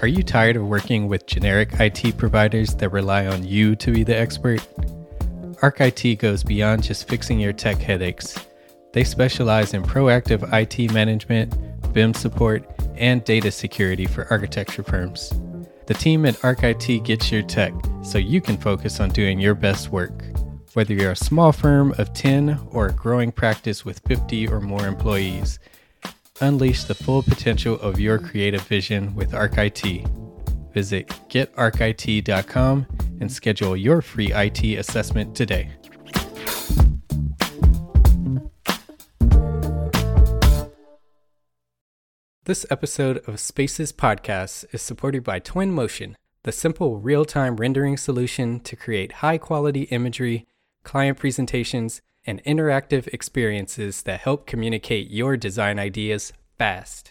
Are you tired of working with generic IT providers that rely on you to be the expert? Arc IT goes beyond just fixing your tech headaches. They specialize in proactive IT management, BIM support, and data security for architecture firms. The team at Arc IT gets your tech so you can focus on doing your best work. Whether you're a small firm of 10 or a growing practice with 50 or more employees, unleash the full potential of your creative vision with Arc IT. Visit getarchit.com and schedule your free IT assessment today. This episode of Spaces Podcast is supported by Twinmotion, the simple real-time rendering solution to create high-quality imagery, client presentations, and interactive experiences that help communicate your design ideas fast.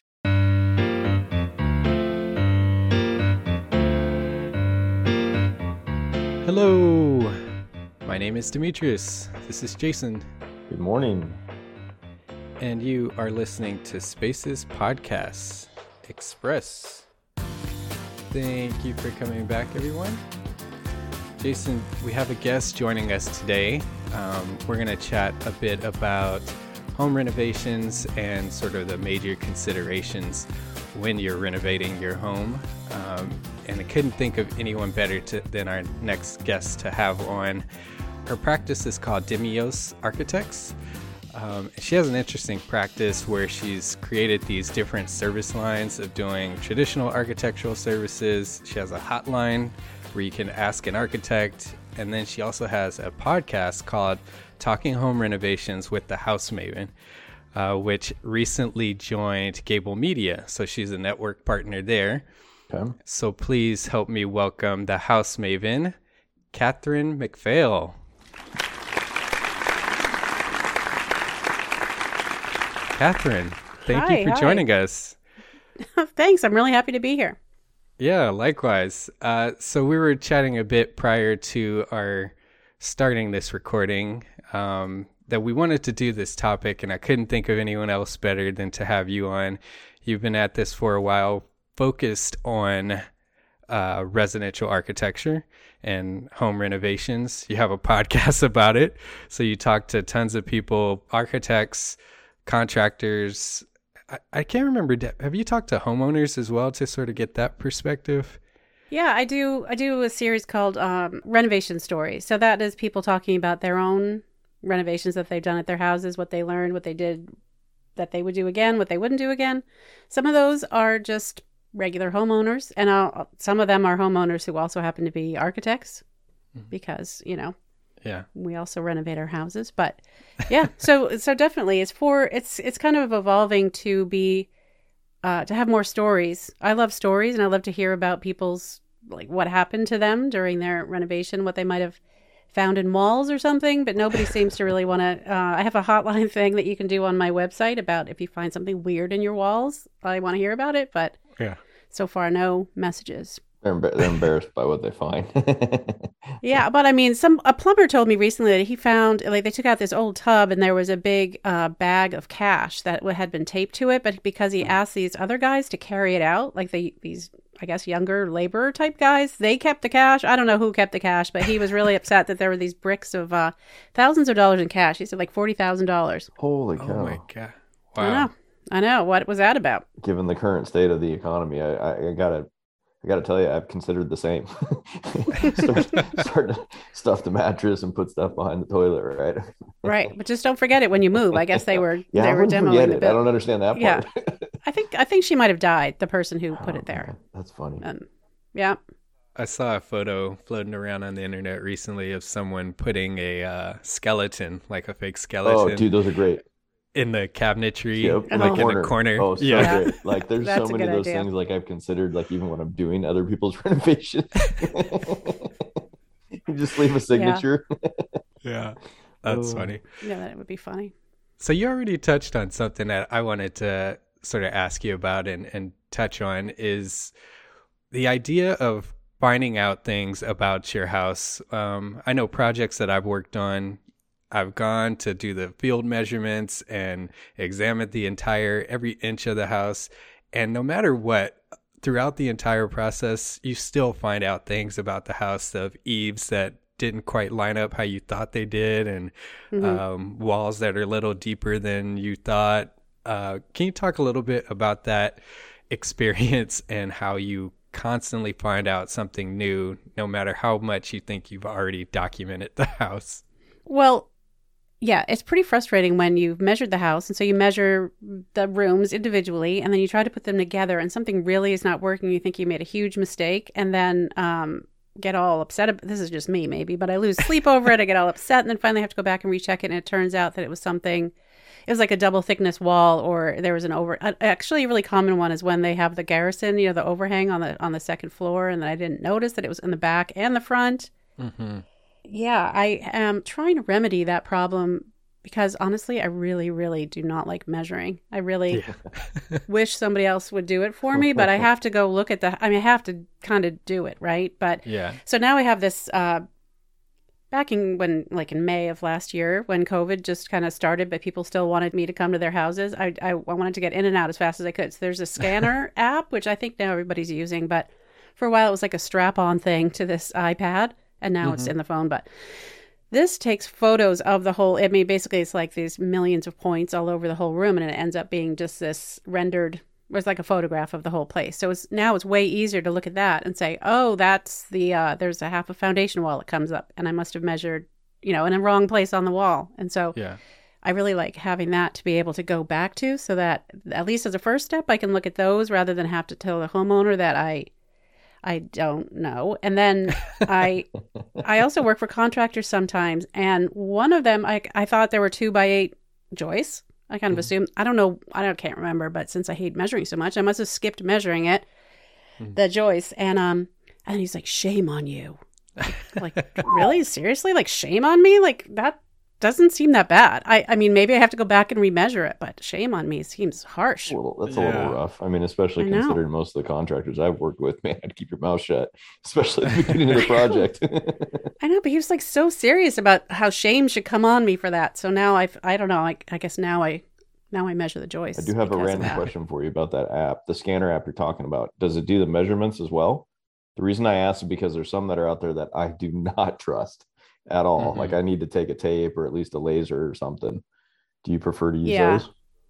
Hello, my name is Demetrius. This is Jason. Good morning. And you are listening to Spaces Podcast Express. Thank you for coming back, everyone. Jason, we have a guest joining us today. We're going to chat a bit about home renovations and sort of the major considerations when you're renovating your home. And I couldn't think of anyone better than our next guest to have on. Her practice is called Demios Architects. She has an interesting practice where she's created these different service lines of doing traditional architectural services. She has a hotline where you can ask an architect. And then she also has a podcast called Talking Home Renovations with the House Maven, which recently joined Gable Media. So she's a network partner there. Okay. So please help me welcome the House Maven, Catherine McPhail. Catherine, thank you for joining us. Thanks. I'm really happy to be here. Yeah, likewise. So we were chatting a bit prior to our starting this recording that we wanted to do this topic, and I couldn't think of anyone else better than to have you on. You've been at this for a while, focused on residential architecture and home renovations. You have a podcast about it, so you talk to tons of people, architects, contractors. I can't remember. Have you talked to homeowners as well to sort of get that perspective? Yeah, I do a series called Renovation Stories. So that is people talking about their own renovations that they've done at their houses, what they learned, what they did that they would do again, what they wouldn't do again. Some of those are just regular homeowners, and some of them are homeowners who also happen to be architects because, yeah, we also renovate our houses. But yeah, so definitely it's kind of evolving to be to have more stories. I love stories, and I love to hear about people's, like, what happened to them during their renovation, what they might have found in walls or something, but nobody seems to really want to. I have a hotline thing that you can do on my website about if you find something weird in your walls. I want to hear about it, but yeah, so far no messages. They're embarrassed by what they find. Yeah, but I mean, a plumber told me recently that he found, like, they took out this old tub and there was a big bag of cash that had been taped to it, but because he asked these other guys to carry it out, like these, I guess, younger laborer type guys, they kept the cash. I don't know who kept the cash, but he was really upset that there were these bricks of thousands of dollars in cash. He said like $40,000. Holy cow. Oh my God. Wow. I know. What was that about? Given the current state of the economy, I gotta tell you, I've considered the same. start to stuff the mattress and put stuff behind the toilet, right? Right, but just don't forget it when you move. I guess they were demoing it. I don't understand that part. Yeah, I think she might have died. The person who put it there. That's funny. Yeah. I saw a photo floating around on the internet recently of someone putting a skeleton, like a fake skeleton. Oh, dude, those are great. In the cabinetry, yep, like in the corner. Oh, so great. Like, there's so many of those things, like, I've considered, like, even when I'm doing other people's renovations. You just leave a signature. Yeah, that's funny. Yeah, that would be funny. So you already touched on something that I wanted to sort of ask you about and touch on is the idea of finding out things about your house. I know projects that I've worked on, I've gone to do the field measurements and examined every inch of the house. And no matter what, throughout the entire process, you still find out things about the house, of eaves that didn't quite line up how you thought they did, and walls that are a little deeper than you thought. Can you talk a little bit about that experience and how you constantly find out something new, no matter how much you think you've already documented the house? Well, yeah, it's pretty frustrating when you've measured the house. And so you measure the rooms individually, and then you try to put them together, and something really is not working. You think you made a huge mistake, and then get all upset. This is just me, maybe, but I lose sleep over it. I get all upset, and then finally have to go back and recheck it. And it turns out that it was like a double thickness wall, or there was actually a really common one is when they have the garrison, the overhang on the second floor. And then I didn't notice that it was in the back and the front. Mm-hmm. Yeah, I am trying to remedy that problem because honestly, I really, really do not like measuring. I really wish somebody else would do it for me, but I have to go look at I have to kind of do it, right? But so now I have this, back in May of last year, when COVID just kind of started, but people still wanted me to come to their houses. I wanted to get in and out as fast as I could. So there's a scanner app, which I think now everybody's using, but for a while it was like a strap-on thing to this iPad. And now it's in the phone, but this takes photos of the whole, basically it's like these millions of points all over the whole room, and it ends up being just this rendered, it's like a photograph of the whole place. So it's way easier to look at that and say, oh, that's there's a half a foundation wall that comes up, and I must have measured, in a wrong place on the wall. And so I really like having that to be able to go back to, so that at least as a first step, I can look at those rather than have to tell the homeowner that I don't know. And then I also work for contractors sometimes. And one of them, I thought there were 2x8 joists. I kind of assumed, I don't know, can't remember, but since I hate measuring so much, I must have skipped measuring it, the joists. And he's like, shame on you. Like, really? Seriously? Like, shame on me? Like, that doesn't seem that bad. I mean, maybe I have to go back and remeasure it, but shame on me seems harsh. That's a little rough. I mean, especially considering most of the contractors I've worked with, man, I'd keep your mouth shut, especially at the beginning of the project. I know, but he was like so serious about how shame should come on me for that. So now I don't know. I guess now I measure the joists. I do have a random question for you about that app, the scanner app you're talking about. Does it do the measurements as well? The reason I asked is because there's some that are out there that I do not trust at all. Like, I need to take a tape or at least a laser or something. Do you prefer to use those?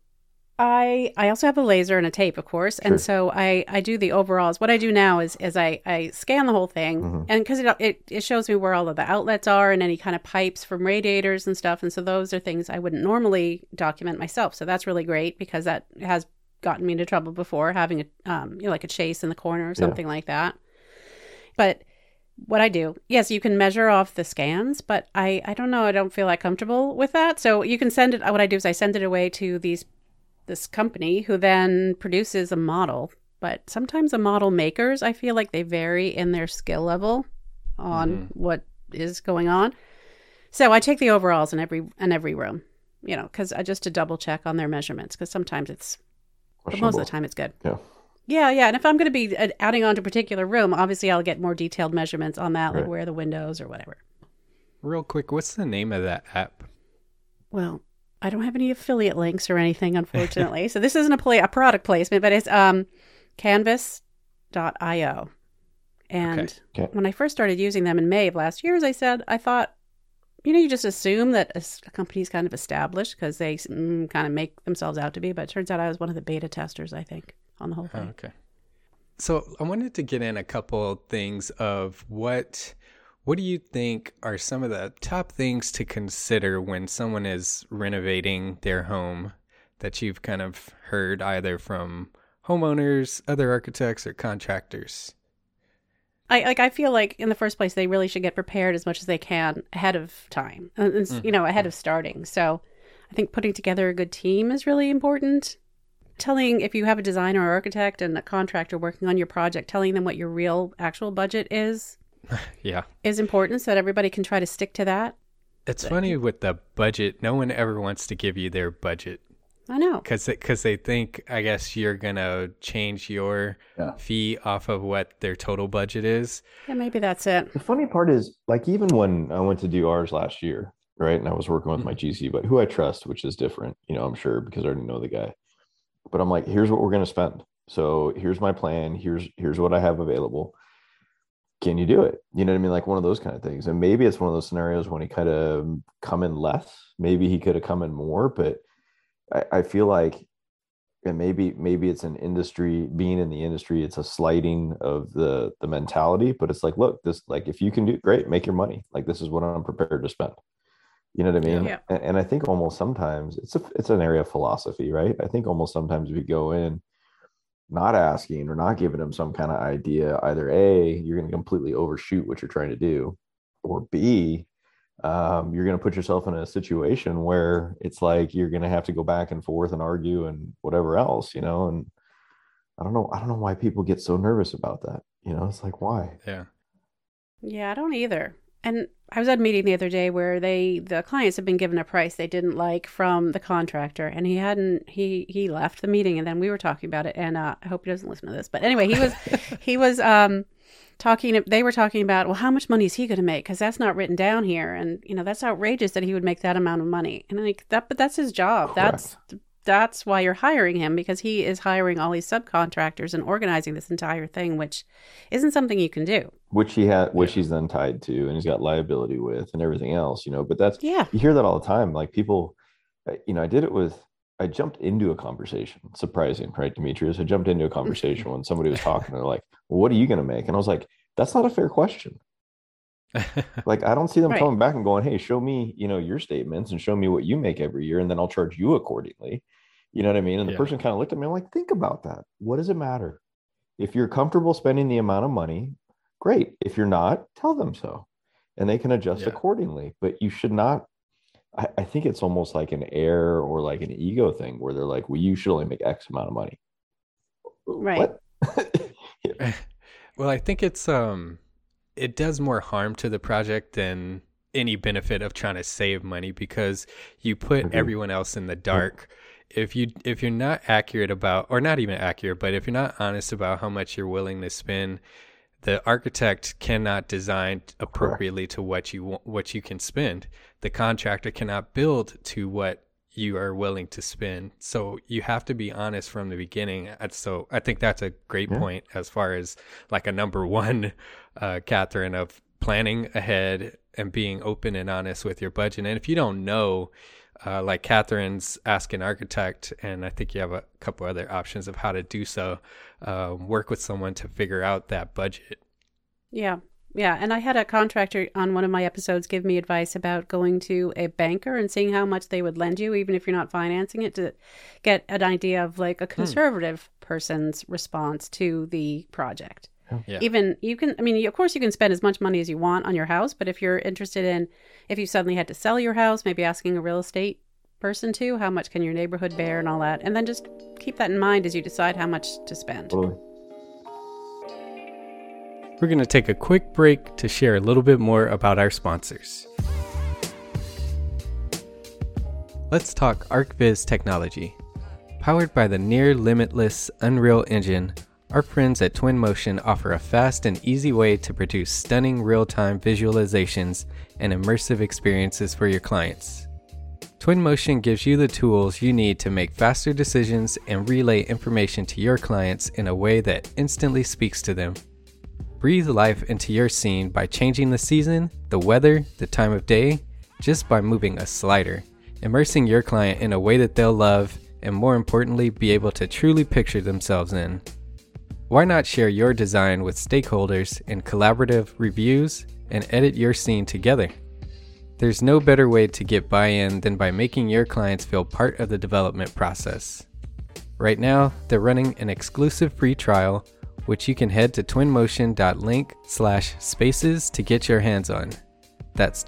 I also have a laser and a tape, of course. Sure. And so I do the overalls. What I do now is I scan the whole thing, and because it shows me where all of the outlets are and any kind of pipes from radiators and stuff. And so those are things I wouldn't normally document myself. So that's really great, because that has gotten me into trouble before, having like a chase in the corner or something like that. But what I do, yes, you can measure off the scans, but I don't know. I don't feel comfortable with that. So you can send it. What I do is I send it away to this company who then produces a model. But sometimes the model makers, I feel like they vary in their skill level on what is going on. So I take the overalls in every room, because just to double check on their measurements, because sometimes but most of the time it's good. Yeah. And if I'm going to be adding on to a particular room, obviously I'll get more detailed measurements on that, like where the windows or whatever. Real quick, what's the name of that app? Well, I don't have any affiliate links or anything, unfortunately. So this isn't a product placement, but it's canvas.io. And when I first started using them in May of last year, as I said, I thought, you just assume that a company's kind of established because they kind of make themselves out to be. But it turns out I was one of the beta testers, I think, on the whole thing. Okay. So I wanted to get in a couple things of what do you think are some of the top things to consider when someone is renovating their home that you've kind of heard either from homeowners, other architects, or contractors? I feel like in the first place, they really should get prepared as much as they can ahead of time, ahead of starting. So I think putting together a good team is really important. If you have a designer or architect and a contractor working on your project, telling them what your real actual budget is important, so that everybody can try to stick to that. It's funny with the budget. No one ever wants to give you their budget. I know. Because they think, I guess, you're going to change your fee off of what their total budget is. Yeah, maybe that's it. The funny part is, even when I went to do ours last year, right, and I was working with my GC, but who I trust, which is different, I'm sure, because I already know the guy. But I'm like, here's what we're going to spend. So here's my plan. Here's what I have available. Can you do it? You know what I mean? Like one of those kind of things. And maybe it's one of those scenarios when he kind of come in less. Maybe he could have come in more, but I feel like, and maybe it's an industry, being in the industry, it's a slighting of the mentality, but it's like, look, this, like, if you can do great, make your money. Like, this is what I'm prepared to spend. You know what I mean? Yeah. And I think almost sometimes it's an area of philosophy, right? I think almost sometimes we go in not asking or not giving them some kind of idea. Either A, you're going to completely overshoot what you're trying to do, or B, you're going to put yourself in a situation where it's like you're going to have to go back and forth and argue and whatever else, you know. And I don't know why people get so nervous about that. You know, it's like, why? Yeah, I don't either. And I was at a meeting the other day where the clients had been given a price they didn't like from the contractor, and he left the meeting, and then we were talking about it, and I hope he doesn't listen to this. But anyway, he was they were talking about, well, how much money is he going to make? Because that's not written down here, and you know, that's outrageous that he would make that amount of money. And like that, but that's his job. Correct. That's why you're hiring him, because he is hiring all these subcontractors and organizing this entire thing, which isn't something you can do. Which he's then tied to, and he's got liability with, and everything else, you know. But that's, Yeah. you hear that all the time. Like people, you know, I jumped into a conversation. Surprising, right, Demetrius? I jumped into a conversation when somebody was talking. They're like, well, "What are you going to make?" And I was like, "That's not a fair question." Like, I don't see them Right. coming back and going, "Hey, show me, you know, your statements and show me what you make every year, and then I'll charge you accordingly." You know what I mean? And the person kind of looked at me, I'm like, think about that. What does it matter? If you're comfortable spending the amount of money, great. If you're not, tell them so, and they can adjust accordingly. But you should not. I think it's almost like an air or like an ego thing where they're like, well, you should only make X amount of money. Right. What? Well, I think it does more harm to the project than any benefit of trying to save money, because you put everyone else in the dark. If you're not accurate about, or not even accurate, but if you're not honest about how much you're willing to spend, the architect cannot design appropriately to what you can spend. The contractor cannot build to what you are willing to spend. So you have to be honest from the beginning. So I think that's a great point as far as like a number one, Catherine, of planning ahead and being open and honest with your budget. And if you don't know, like Catherine's Ask an Architect, and I think you have a couple other options of how to do so, work with someone to figure out that budget. Yeah. Yeah. And I had a contractor on one of my episodes give me advice about going to a banker and seeing how much they would lend you, even if you're not financing it, to get an idea of like a conservative person's response to the project. Yeah. Even you can, I mean, of course you can spend as much money as you want on your house, but if you're interested in, if you suddenly had to sell your house, maybe asking a real estate person too, how much can your neighborhood bear and all that. And then just keep that in mind as you decide how much to spend. Totally. We're going to take a quick break to share a little bit more about our sponsors. Let's talk ArcViz technology. Powered by the near limitless Unreal Engine, our friends at Twinmotion offer a fast and easy way to produce stunning real-time visualizations and immersive experiences for your clients. Twinmotion gives you the tools you need to make faster decisions and relay information to your clients in a way that instantly speaks to them. Breathe life into your scene by changing the season, the weather, the time of day, just by moving a slider, immersing your client in a way that they'll love, and more importantly, be able to truly picture themselves in. Why not share your design with stakeholders in collaborative reviews and edit your scene together? There's no better way to get buy-in than by making your clients feel part of the development process. Right now, they're running an exclusive free trial, which you can head to twinmotion.link/spaces to get your hands on. That's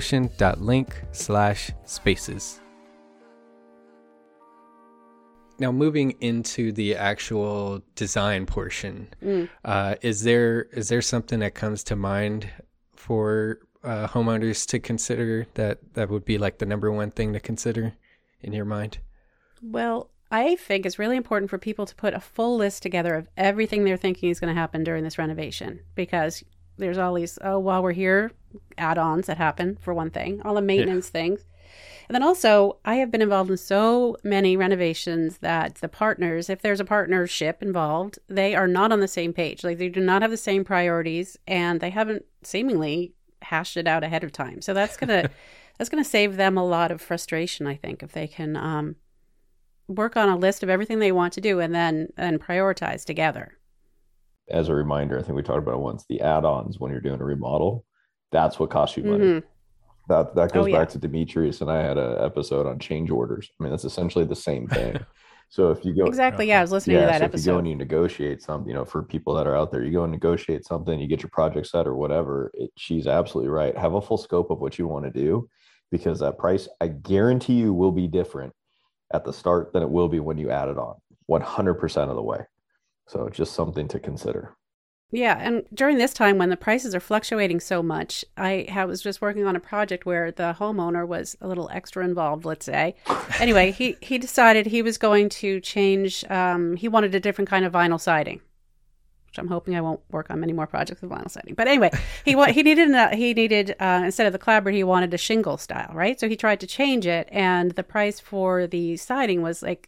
twinmotion.link/spaces. Now, moving into the actual design portion, is there something that comes to mind for homeowners to consider that would be like the number one thing to consider in your mind? Well, I think it's really important for people to put a full list together of everything they're thinking is going to happen during this renovation, because there's all these, while we're here, add-ons that happen, for one thing, all the maintenance things. And then also, I have been involved in so many renovations that the partners, if there's a partnership involved, they are not on the same page. Like they do not have the same priorities, and they haven't seemingly hashed it out ahead of time. So that's gonna save them a lot of frustration, I think, if they can work on a list of everything they want to do and then prioritize together. As a reminder, I think we talked about it once, the add-ons when you're doing a remodel, that's what costs you money. Mm-hmm. That goes back to Demetrius, and I had an episode on change orders. I mean, that's essentially the same thing. So if you go exactly, I was listening to that episode. If you go and you negotiate something, for people that are out there, you go and negotiate something, you get your project set or whatever. She's absolutely right. Have a full scope of what you want to do, because that price, I guarantee you, will be different at the start than it will be when you add it on 100% of the way. So just something to consider. Yeah, and during this time when the prices are fluctuating so much, I was just working on a project where the homeowner was a little extra involved, let's say. Anyway, he decided he was going to change, he wanted a different kind of vinyl siding, which I'm hoping I won't work on many more projects with vinyl siding. But anyway, he needed instead of the clapboard, he wanted a shingle style, right? So he tried to change it, and the price for the siding was like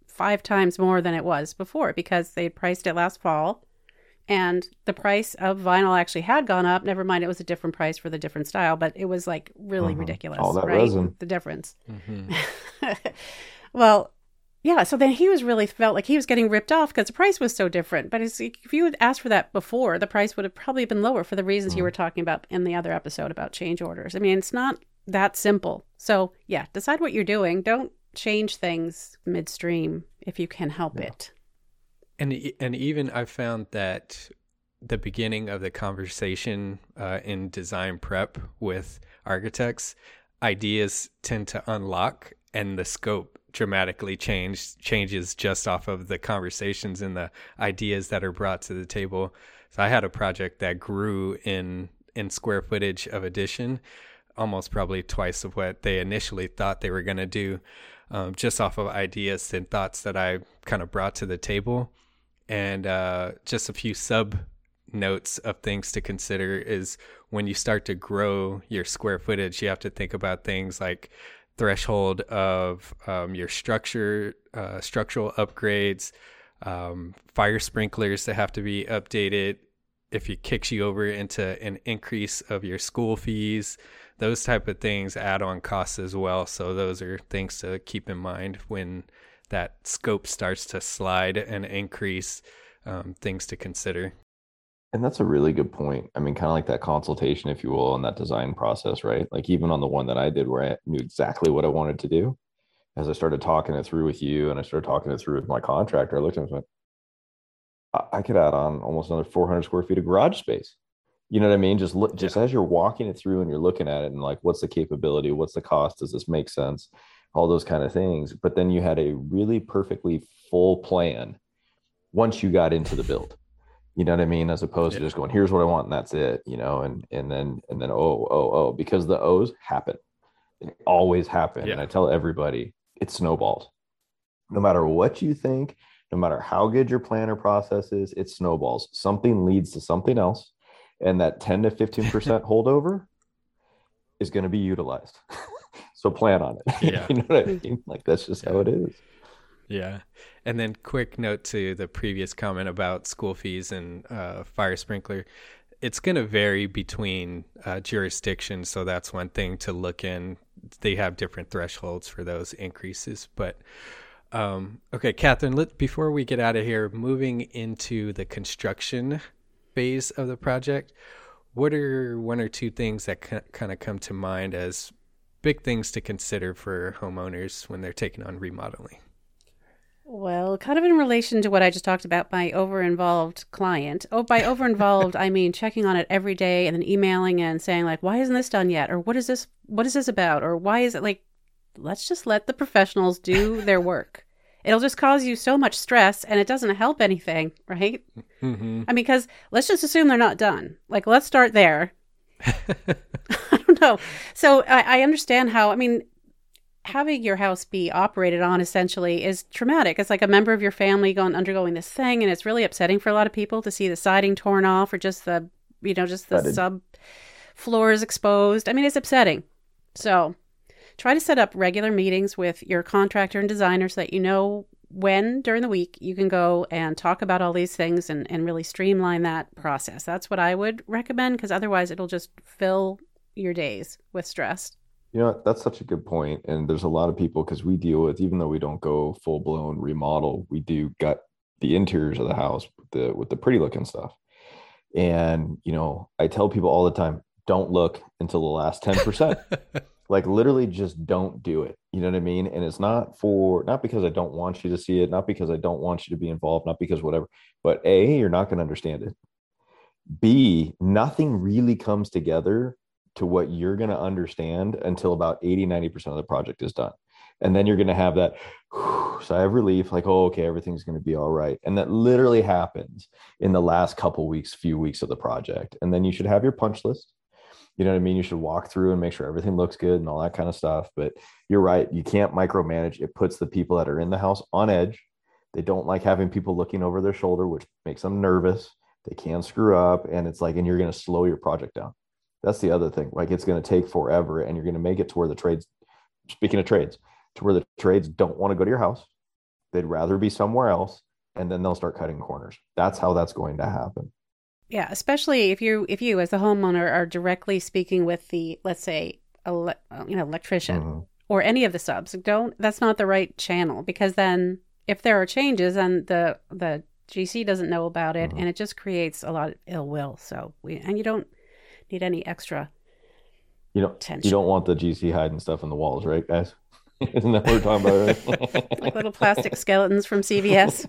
5 times more than it was before, because they priced it last fall. And the price of vinyl actually had gone up. Never mind, it was a different price for the different style, but it was like really ridiculous. All that right? resin. The difference. Mm-hmm. Well, yeah. So then he felt like he was getting ripped off because the price was so different. But if you had asked for that before, the price would have probably been lower for the reasons you were talking about in the other episode about change orders. I mean, it's not that simple. So yeah, decide what you're doing. Don't change things midstream if you can help it. And even I found that the beginning of the conversation in design prep with architects, ideas tend to unlock, and the scope dramatically changes just off of the conversations and the ideas that are brought to the table. So I had a project that grew in square footage of addition, almost probably twice of what they initially thought they were going to do, just off of ideas and thoughts that I kind of brought to the table. And just a few sub notes of things to consider is when you start to grow your square footage, you have to think about things like threshold of your structural upgrades, fire sprinklers that have to be updated if it kicks you over into an increase of your school fees. Those type of things add on costs as well. So those are things to keep in mind when that scope starts to slide and increase, things to consider. And that's a really good point. I mean, kind of like that consultation, if you will, in that design process, right? Like even on the one that I did where I knew exactly what I wanted to do, as I started talking it through with you and I started talking it through with my contractor, I looked at him and went, I could add on almost another 400 square feet of garage space. You know what I mean? Just as you're walking it through and you're looking at it and like, what's the capability? What's the cost? Does this make sense? All those kind of things. But then you had a really perfectly full plan once you got into the build. You know what I mean? As opposed to just going, here's what I want and that's it, and then because the O's happen. They always happen. Yeah. And I tell everybody, it snowballs. No matter what you think, no matter how good your planner process is, it snowballs. Something leads to something else. And that 10 to 15% holdover is going to be utilized. So plan on it. Yeah. You know what I mean? Like that's just how it is. Yeah. And then quick note to the previous comment about school fees and fire sprinkler. It's going to vary between jurisdictions. So that's one thing to look in. They have different thresholds for those increases. But okay, Catherine, before we get out of here, moving into the construction phase of the project, what are one or two things that kind of come to mind as big things to consider for homeowners when they're taking on remodeling? Well, kind of in relation to what I just talked about, my over-involved client. Oh, by over-involved, I mean checking on it every day and then emailing and saying like, why isn't this done yet? Or what is this about? Or why is it like, let's just let the professionals do their work. It'll just cause you so much stress and it doesn't help anything, right? Mm-hmm. I mean, because let's just assume they're not done. Like, let's start there. I don't know. So I understand how, I mean, having your house be operated on essentially is traumatic. It's like a member of your family undergoing this thing, and it's really upsetting for a lot of people to see the siding torn off or just the sub floors exposed. I mean, it's upsetting. So try to set up regular meetings with your contractor and designer so that you know when during the week you can go and talk about all these things and really streamline that process. That's what I would recommend, because otherwise it'll just fill your days with stress. You know, that's such a good point. And there's a lot of people, because we deal with, even though we don't go full blown remodel, we do gut the interiors of the house with the pretty looking stuff. And, you know, I tell people all the time, don't look until the last 10%. Like literally just don't do it. You know what I mean? And it's not because I don't want you to see it, not because I don't want you to be involved, not because whatever, but A, you're not going to understand it. B, nothing really comes together to what you're going to understand until about 80-90% of the project is done. And then you're going to have that sigh of relief, like, oh, okay, everything's going to be all right. And that literally happens in the last few weeks of the project. And then you should have your punch list. You know what I mean? You should walk through and make sure everything looks good and all that kind of stuff. But you're right. You can't micromanage. It puts the people that are in the house on edge. They don't like having people looking over their shoulder, which makes them nervous. They can screw up. And it's like, and you're going to slow your project down. That's the other thing. Like, it's going to take forever, and you're going to make it to where the trades, speaking of trades, to where the trades don't want to go to your house. They'd rather be somewhere else. And then they'll start cutting corners. That's how that's going to happen. Yeah, especially if you as the homeowner are directly speaking with the, let's say, electrician or any of the subs. That's not the right channel, because then if there are changes and the GC doesn't know about it, and it just creates a lot of ill will. So you don't need any extra tension. You don't want the GC hiding stuff in the walls, right, guys? Isn't that what we're talking about? Right? Like little plastic skeletons from CVS.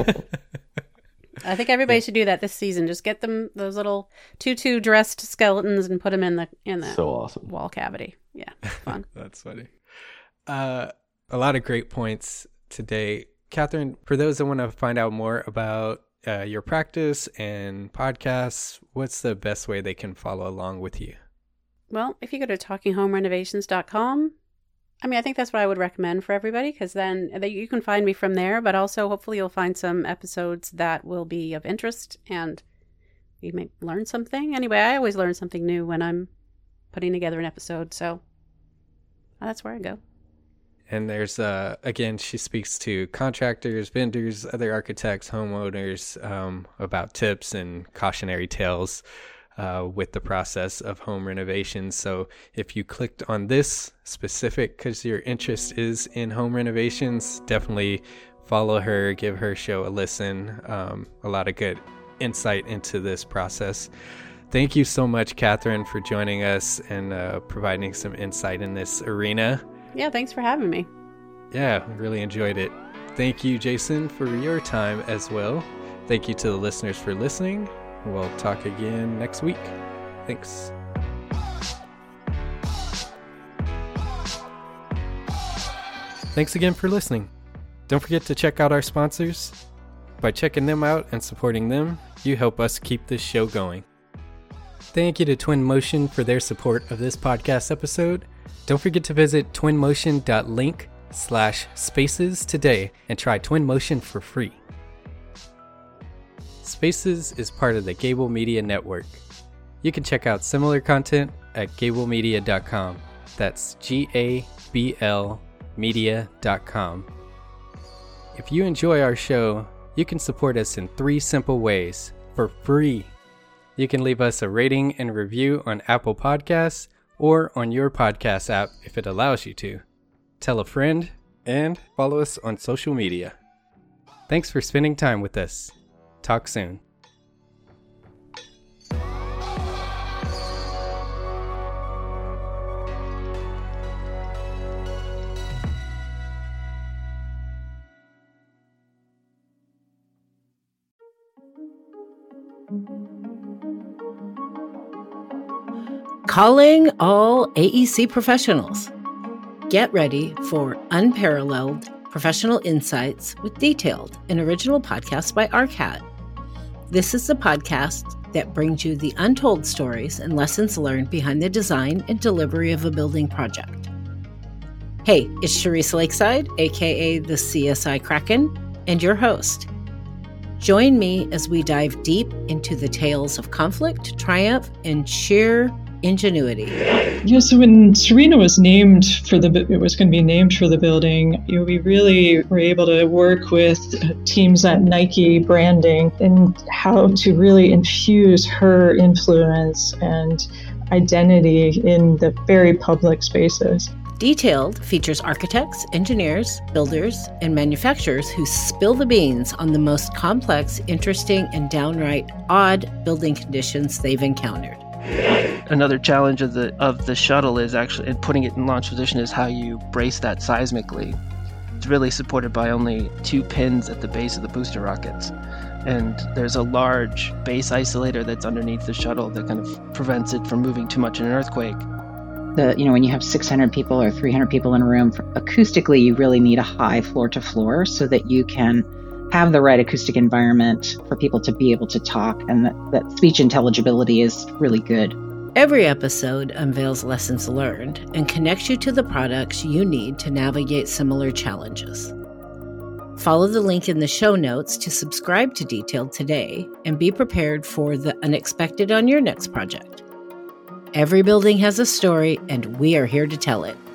I think everybody should do that this season. Just get them those little tutu dressed skeletons and put them in the so awesome wall cavity. Yeah, fun. That's funny. A lot of great points today, Catherine. For those that want to find out more about your practice and podcasts, what's the best way they can follow along with you? Well, if you go to talkinghomerenovations.com, I think that's what I would recommend for everybody, because then you can find me from there, but also hopefully you'll find some episodes that will be of interest and you may learn something. Anyway, I always learn something new when I'm putting together an episode, so that's where I go. And there's, again, she speaks to contractors, vendors, other architects, homeowners about tips and cautionary tales with the process of home renovations. So if you clicked on this specific because your interest is in home renovations, definitely follow her, give her show a listen. A lot of good insight into this process. Thank you so much, Catherine, for joining us and providing some insight in this arena. Yeah, thanks for having me. Yeah, really enjoyed it. Thank you, Jason, for your time as well. Thank you to the listeners for listening. We'll talk again next week. Thanks. Thanks again for listening. Don't forget to check out our sponsors. By checking them out and supporting them, you help us keep this show going. Thank you to Twinmotion for their support of this podcast episode. Don't forget to visit twinmotion.link/spaces today and try Twinmotion for free. Spaces is part of the Gable Media Network. You can check out similar content at gablemedia.com. That's GABL media.com. If you enjoy our show, you can support us in 3 simple ways for free. You can leave us a rating and review on Apple Podcasts or on your podcast app if it allows you to. Tell a friend and follow us on social media. Thanks for spending time with us. Talk soon. Calling all AEC professionals. Get ready for unparalleled professional insights with detailed and original podcasts by ARCAT. This is the podcast that brings you the untold stories and lessons learned behind the design and delivery of a building project. Hey, it's Charisse Lakeside, aka the CSI Kraken, and your host. Join me as we dive deep into the tales of conflict, triumph, and sheer ingenuity. Yeah, so when Serena was named it was going to be named for the building, we really were able to work with teams at Nike branding and how to really infuse her influence and identity in the very public spaces. Detailed features architects, engineers, builders, and manufacturers who spill the beans on the most complex, interesting, and downright odd building conditions they've encountered. Another challenge of the shuttle is actually, in putting it in launch position, is how you brace that seismically. It's really supported by only 2 pins at the base of the booster rockets. And there's a large base isolator that's underneath the shuttle that kind of prevents it from moving too much in an earthquake. When you have 600 people or 300 people in a room, acoustically, you really need a high floor to floor so that you can have the right acoustic environment for people to be able to talk, and that speech intelligibility is really good. Every episode unveils lessons learned and connects you to the products you need to navigate similar challenges. Follow the link in the show notes to subscribe to Detailed today and be prepared for the unexpected on your next project. Every building has a story, and we are here to tell it.